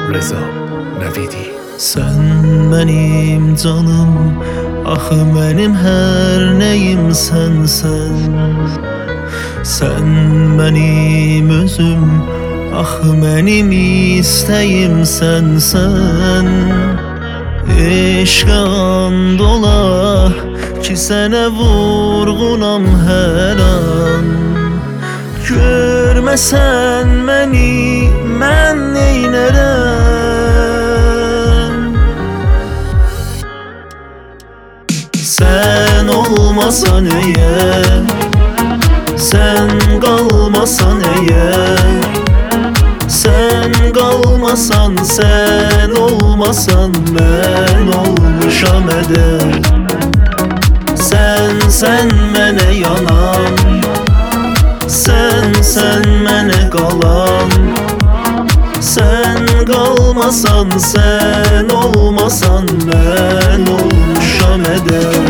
Reza Navidi. Sen benim canım, axı benim her neyim sensen. Sen benim özüm, axı benim istəyim sensen. Eşqə and ola ki sənə vurğunam hər an. Görməsən məni mən neynərəm? Sen olmasan eğer, sen kalmasan eğer, sen kalmasan, sen olmasan ben olmuşam eder. Sen mene yanan, sen mene kalan. Sen kalmasan, sen olmasan ben olmuşam eder.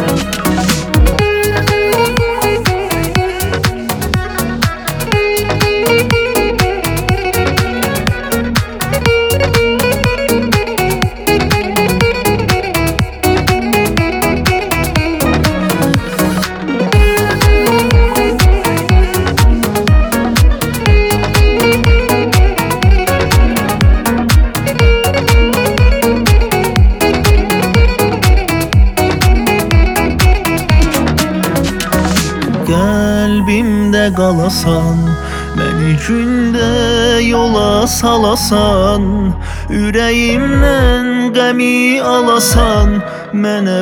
Kalbimde qalasan, məni gündə yola salasan, ürəyimdən qəmi alasan, mənə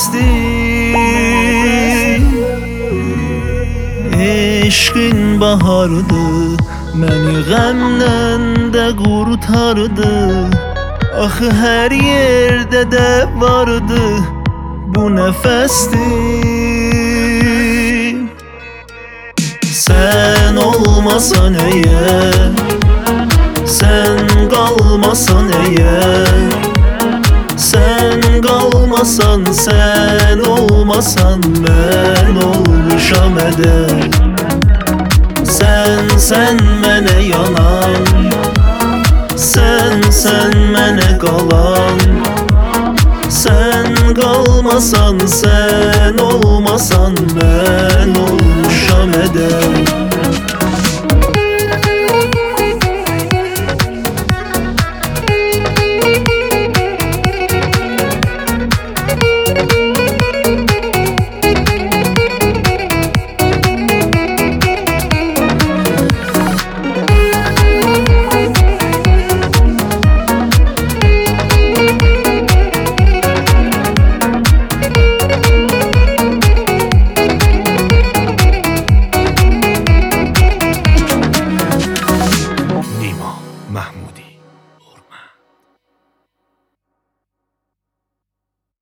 bəsdir. Eşqin bahardı, məni qəmdən də qurtardı. Axı hər yerdə də vardı bu nəfəsdir. Sen olmasan eğer, sen kalmasan eğer, sen kalmasan, sen olmasan ben olmuşam eder. Sen mene yanan, sen mene kalan. Sen kalmasan, sen olmasan ben olmuşam eder.